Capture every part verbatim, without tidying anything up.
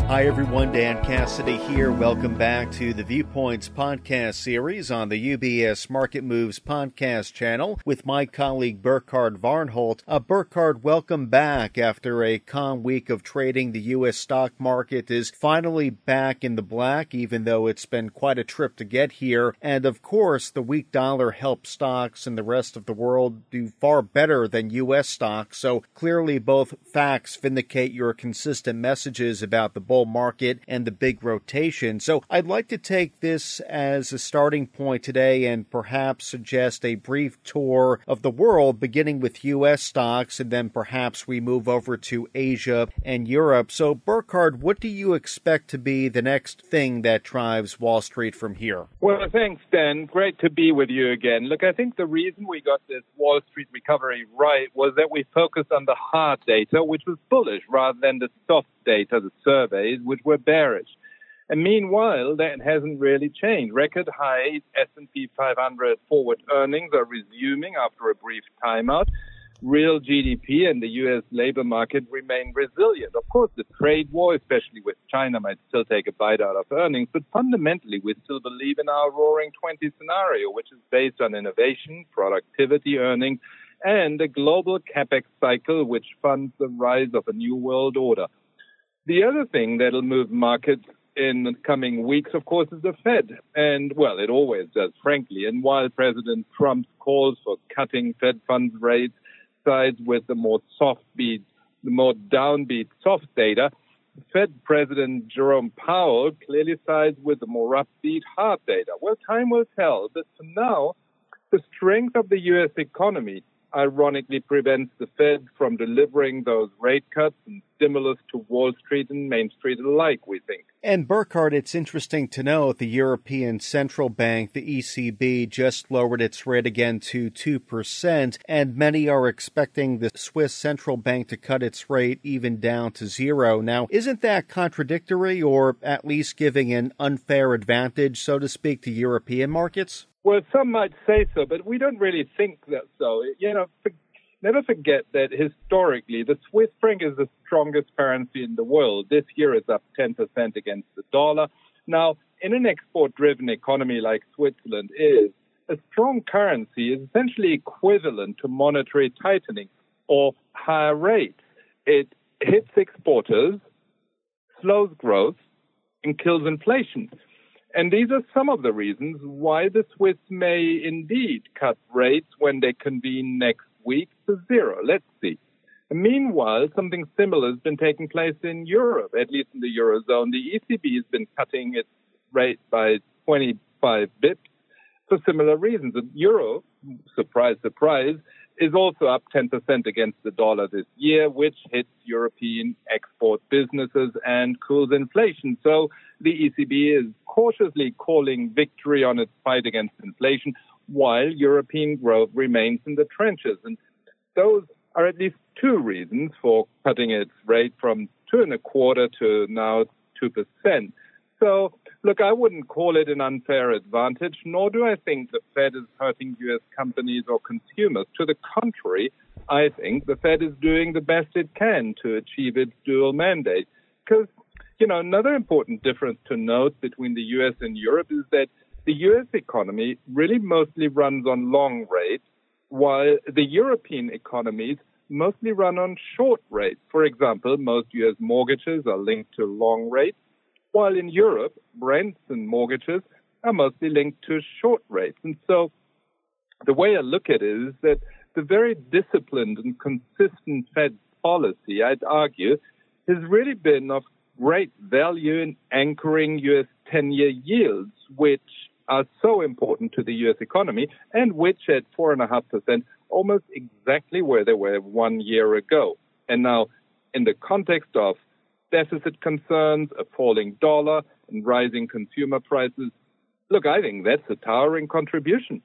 Hi everyone, Dan Cassidy here. Welcome back to the Viewpoints podcast series on the U B S Market Moves podcast channel with my colleague Burkhard Varnholt. Uh, Burkhard, welcome back. After a calm week of trading, the U S stock market is finally back in the black, even though it's been quite a trip to get here. And of course, the weak dollar helped stocks in the rest of the world do far better than U S stocks. So clearly both facts vindicate your consistent messages about the bull market and the big rotation. So I'd like to take this as a starting point today and perhaps suggest a brief tour of the world, beginning with U S stocks, and then perhaps we move over to Asia and Europe. So Burkhard, what do you expect to be the next thing that drives Wall Street from here? Well, thanks, Dan. Great to be with you again. Look, I think the reason we got this Wall Street recovery right was that we focused on the hard data, which was bullish, rather than the soft data, the surveys, which were bearish. And meanwhile, that hasn't really changed. Record high S and P five hundred forward earnings are resuming after a brief timeout. Real G D P and the U S labor market remain resilient. Of course, the trade war, especially with China, might still take a bite out of earnings, but fundamentally, we still believe in our Roaring Twenties scenario, which is based on innovation, productivity, earnings, and a global capex cycle which funds the rise of a new world order. The other thing that'll move markets in the coming weeks, of course, is the Fed. And, well, it always does, frankly. And while President Trump's calls for cutting Fed funds rates sides with the more soft beat, the more downbeat soft data, Fed President Jerome Powell clearly sides with the more upbeat hard data. Well, time will tell. But for now, the strength of the U S economy ironically prevents the Fed from delivering those rate cuts and stimulus to Wall Street and Main Street alike, we think. And Burkhard, it's interesting to note the European Central Bank, the E C B, just lowered its rate again to two percent, and many are expecting the Swiss Central Bank to cut its rate even down to zero. Now, isn't that contradictory, or at least giving an unfair advantage, so to speak, to European markets? Well, some might say so, but we don't really think that so. You know, for, never forget that historically, the Swiss franc is the strongest currency in the world. This year it's up ten percent against the dollar. Now, in an export-driven economy like Switzerland is, a strong currency is essentially equivalent to monetary tightening or higher rates. It hits exporters, slows growth, and kills inflation. And these are some of the reasons why the Swiss may indeed cut rates when they convene next week to zero. Let's see. And meanwhile, something similar has been taking place in Europe, at least in the Eurozone. The E C B has been cutting its rate by twenty-five bips for similar reasons. And euro, surprise, surprise, is also up ten percent against the dollar this year, which hits European export businesses and cools inflation. So the E C B is cautiously calling victory on its fight against inflation, while European growth remains in the trenches. And those are at least two reasons for cutting its rate from two and a quarter to now two percent. So, look, I wouldn't call it an unfair advantage, nor do I think the Fed is hurting U S companies or consumers. To the contrary, I think the Fed is doing the best it can to achieve its dual mandate. Because, you know, another important difference to note between the U S and Europe is that the U S economy really mostly runs on long rates, while the European economies mostly run on short rates. For example, most U S mortgages are linked to long rates, while in Europe, rents and mortgages are mostly linked to short rates. And so the way I look at it is that the very disciplined and consistent Fed policy, I'd argue, has really been of great value in anchoring U S ten-year yields, which are so important to the U S economy, and which at four point five percent, almost exactly where they were one year ago. And now, in the context of deficit concerns, a falling dollar, and rising consumer prices, look, I think that's a towering contribution.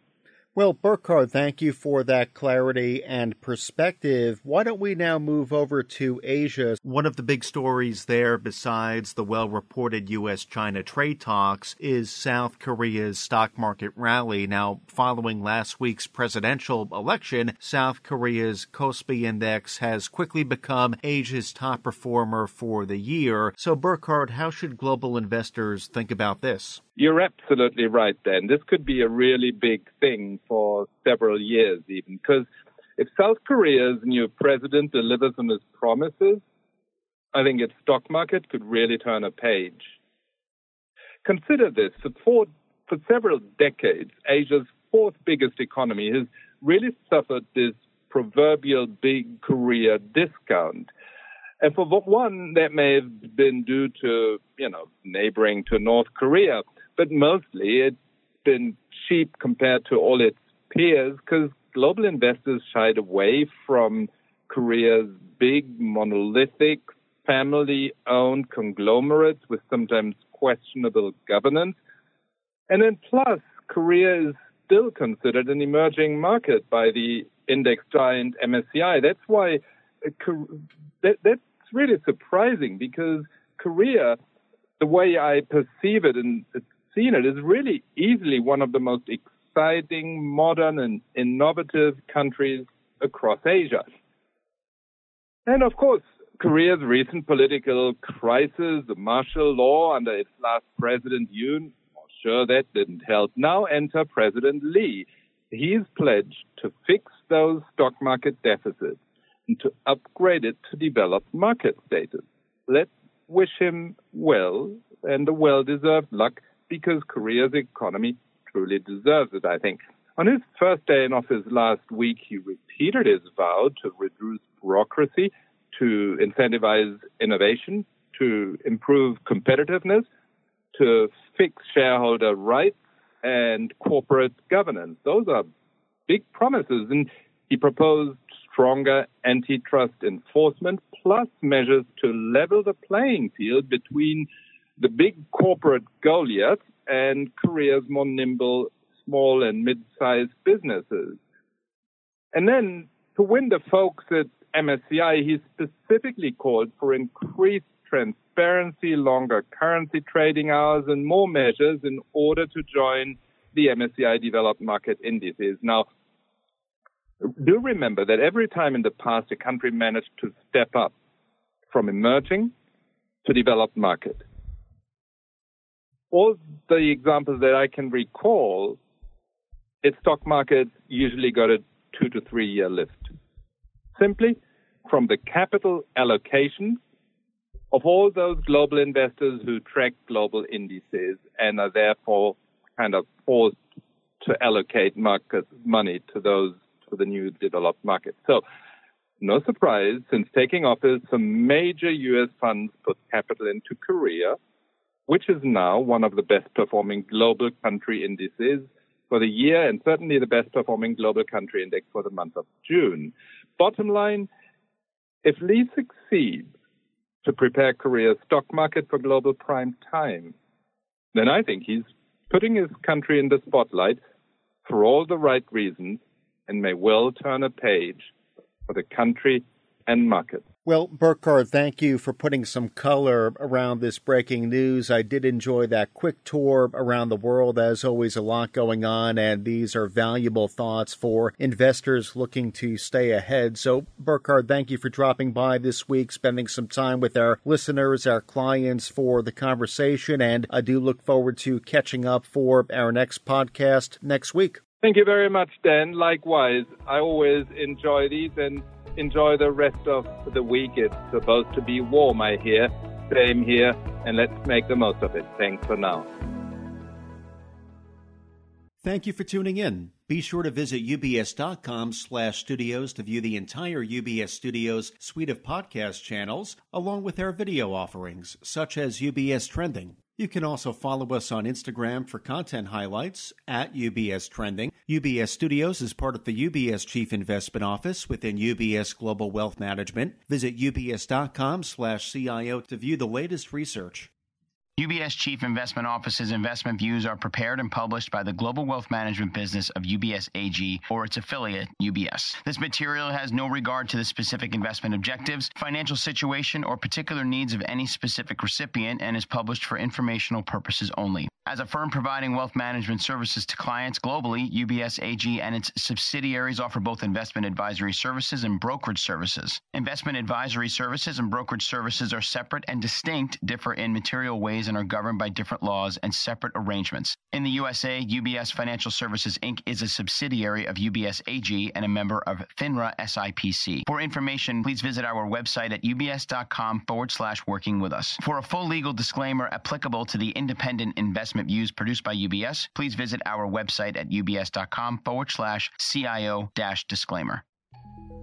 Well, Burkhard, thank you for that clarity and perspective. Why don't we now move over to Asia? One of the big stories there, besides the well-reported U S China trade talks, is South Korea's stock market rally. Now, following last week's presidential election, South Korea's Kospi Index has quickly become Asia's top performer for the year. So, Burkhard, how should global investors think about this? You're absolutely right, Dan. This could be a really big thing for several years even, because if South Korea's new president delivers on his promises, I think its stock market could really turn a page. Consider this. For, for several decades, Asia's fourth biggest economy has really suffered this proverbial big Korea discount. And for one, that may have been due to, you know, neighboring to North Korea. But mostly it's been cheap compared to all its peers because global investors shied away from Korea's big, monolithic, family-owned conglomerates with sometimes questionable governance. And then plus, Korea is still considered an emerging market by the index giant M S C I. That's why that, that's really surprising because Korea, the way I perceive it and seen it, is really easily one of the most exciting, modern, and innovative countries across Asia. And of course, Korea's recent political crisis, the martial law under its last president, Yoon, well, sure, that didn't help. Now enter President Lee. He's pledged to fix those stock market deficits and to upgrade it to developed market status. Let's wish him well and a well-deserved luck, because Korea's economy truly deserves it, I think. On his first day in office last week, he repeated his vow to reduce bureaucracy, to incentivize innovation, to improve competitiveness, to fix shareholder rights and corporate governance. Those are big promises. And he proposed stronger antitrust enforcement, plus measures to level the playing field between the big corporate Goliaths and Korea's more nimble small and mid-sized businesses. And then to win the folks at M S C I, he specifically called for increased transparency, longer currency trading hours, and more measures in order to join the M S C I developed market indices. Now, do remember that every time in the past a country managed to step up from emerging to developed market, all the examples that I can recall, its stock markets usually got a two to three year lift. Simply from the capital allocation of all those global investors who track global indices and are therefore kind of forced to allocate market money to those, to the new developed markets. So no surprise, since taking office, some major U S funds put capital into Korea, which is now one of the best-performing global country indices for the year and certainly the best-performing global country index for the month of June. Bottom line, if Lee succeeds to prepare Korea's stock market for global prime time, then I think he's putting his country in the spotlight for all the right reasons and may well turn a page for the country and market. Well, Burkhard, thank you for putting some color around this breaking news. I did enjoy that quick tour around the world. As always, a lot going on, and these are valuable thoughts for investors looking to stay ahead. So, Burkhard, thank you for dropping by this week, spending some time with our listeners, our clients for the conversation, and I do look forward to catching up for our next podcast next week. Thank you very much, Dan. Likewise, I always enjoy these and enjoy the rest of the week. It's supposed to be warm, I hear. Same here, and let's make the most of it. Thanks for now. Thank you for tuning in. Be sure to visit ubs.com slash studios to view the entire U B S Studios suite of podcast channels, along with our video offerings, such as U B S Trending. You can also follow us on Instagram for content highlights at U B S Trending. U B S Studios is part of the U B S Chief Investment Office within U B S Global Wealth Management. Visit ubs.com slash CIO to view the latest research. U B S Chief Investment Office's investment views are prepared and published by the Global Wealth Management business of U B S A G or its affiliate, U B S. This material has no regard to the specific investment objectives, financial situation, or particular needs of any specific recipient and is published for informational purposes only. As a firm providing wealth management services to clients globally, U B S A G and its subsidiaries offer both investment advisory services and brokerage services. Investment advisory services and brokerage services are separate and distinct, differ in material ways, and are governed by different laws and separate arrangements. In the U S A, U B S Financial Services, Incorporated is a subsidiary of U B S A G and a member of FINRA S I P C. For information, please visit our website at ubs.com forward slash working with us. For a full legal disclaimer applicable to the independent investment views produced by U B S, please visit our website at ubs.com forward slash CIO dash disclaimer.